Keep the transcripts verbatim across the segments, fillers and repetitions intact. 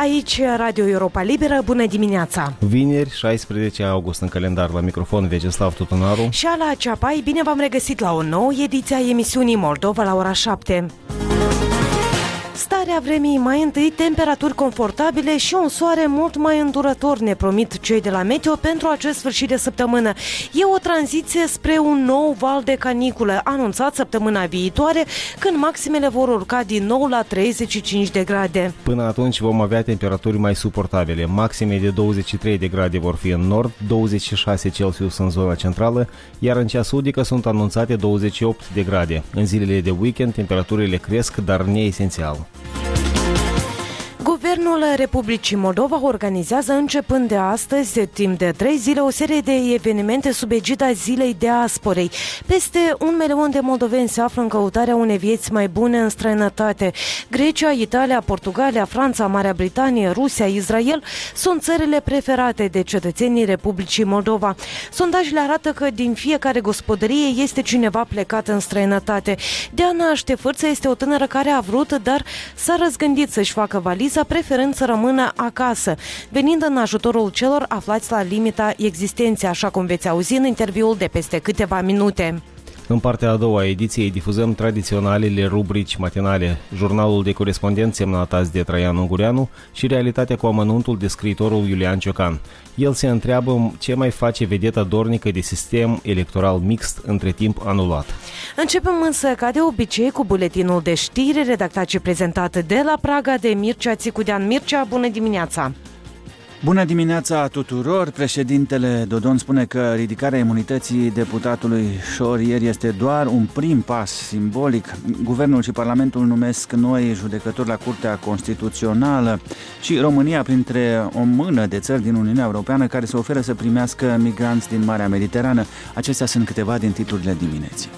Aici Radio Europa Liberă, bună dimineața! Vineri, șaisprezece august în calendar, la microfon Vyacheslav Tutunaru și Ala Ceapai, bine v-am regăsit la o nouă ediție a emisiunii Moldova la ora șapte. Starea vremii mai întâi, temperaturi confortabile și un soare mult mai îndurător ne promit cei de la Meteo pentru acest sfârșit de săptămână. E o tranziție spre un nou val de caniculă, anunțat săptămâna viitoare, când maximele vor urca din nou la treizeci și cinci de grade. Până atunci vom avea temperaturi mai suportabile. Maxime de douăzeci și trei de grade vor fi în nord, douăzeci și șase Celsius în zona centrală, iar în cea sudică sunt anunțate douăzeci și opt de grade. În zilele de weekend temperaturile cresc, dar neesențial. Guvernul Republicii Moldova organizează începând de astăzi, timp de trei zile, o serie de evenimente sub egida Zilei Diasporei. Peste un milion de moldoveni se află în căutarea unei vieți mai bune în străinătate. Grecia, Italia, Portugalia, Franța, Marea Britanie, Rusia, Israel sunt țările preferate de cetățenii Republicii Moldova. Sondajele arată că din fiecare gospodărie este cineva plecat în străinătate. Diana Ștefârță este o tânără care a vrut, dar s-a răzgândit să-și facă valiza, preferând să rămână acasă, venind în ajutorul celor aflați la limita existenței, așa cum veți auzi în interviul de peste câteva minute. În partea a doua a ediției difuzăm tradiționalele rubrici matinale, jurnalul de corespondenți semnat azi de Traian Ungureanu și realitatea cu amănuntul de scriitorul Iulian Ciocan. El se întreabă ce mai face vedeta dornică de sistem electoral mixt, între timp anulat. Începem însă, ca de obicei, cu buletinul de știri redactat și prezentat de la Praga de Mircea Țicudean. Mircea, bună dimineața! Bună dimineața tuturor! Președintele Dodon spune că ridicarea imunității deputatului Șor ieri este doar un prim pas simbolic. Guvernul și Parlamentul numesc noi judecători la Curtea Constituțională și România printre o mână de țări din Uniunea Europeană care se oferă să primească migranți din Marea Mediterană. Acestea sunt câteva din titlurile dimineții.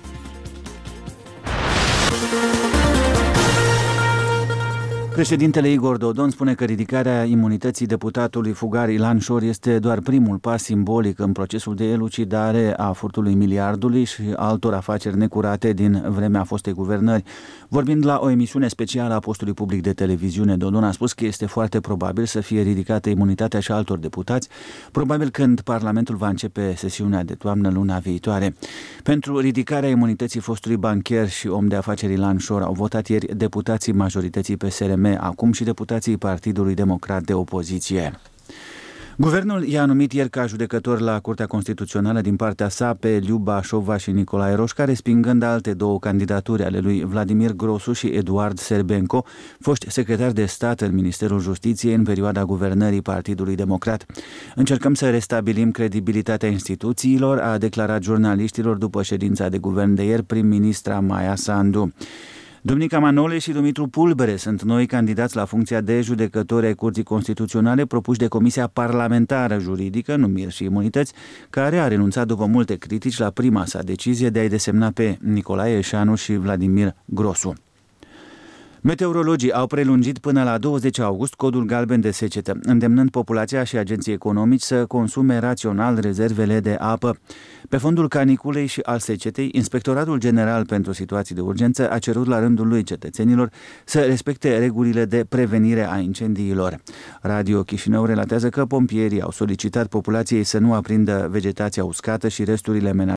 Președintele Igor Dodon spune că ridicarea imunității deputatului fugar Ilan Șor este doar primul pas simbolic în procesul de elucidare a furtului miliardului și altor afaceri necurate din vremea fostei guvernări. Vorbind la o emisiune specială a postului public de televiziune, Dodon a spus că este foarte probabil să fie ridicată imunitatea și altor deputați, probabil când Parlamentul va începe sesiunea de toamnă luna viitoare. Pentru ridicarea imunității fostului bancher și om de afaceri Ilan Șor au votat ieri deputații majorității P S R M, acum și deputații Partidului Democrat de Opoziție. Guvernul i-a numit ieri ca judecător la Curtea Constituțională din partea sa pe Liuba Șova și Nicolae Roșca, respingând alte două candidaturi ale lui Vladimir Grosu și Eduard Serbenco, foști secretari de stat în Ministerul Justiției în perioada guvernării Partidului Democrat. Încercăm să restabilim credibilitatea instituțiilor, a declarat jurnaliștilor după ședința de guvern de ieri prim-ministra Maia Sandu. Duminica Manole și Dumitru Pulbere sunt noi candidați la funcția de judecători ai Curții Constituționale propuși de Comisia Parlamentară Juridică, Numiri și Imunități, care a renunțat după multe critici la prima sa decizie de a-i desemna pe Nicolae Eșanu și Vladimir Grosu. Meteorologii au prelungit până la douăzeci august codul galben de secetă, îndemnând populația și agenții economici să consume rațional rezervele de apă. Pe fondul caniculei și al secetei, Inspectoratul General pentru Situații de Urgență a cerut la rândul lui cetățenilor să respecte regulile de prevenire a incendiilor. Radio Chișinău relatează că pompierii au solicitat populației să nu aprindă vegetația uscată și resturile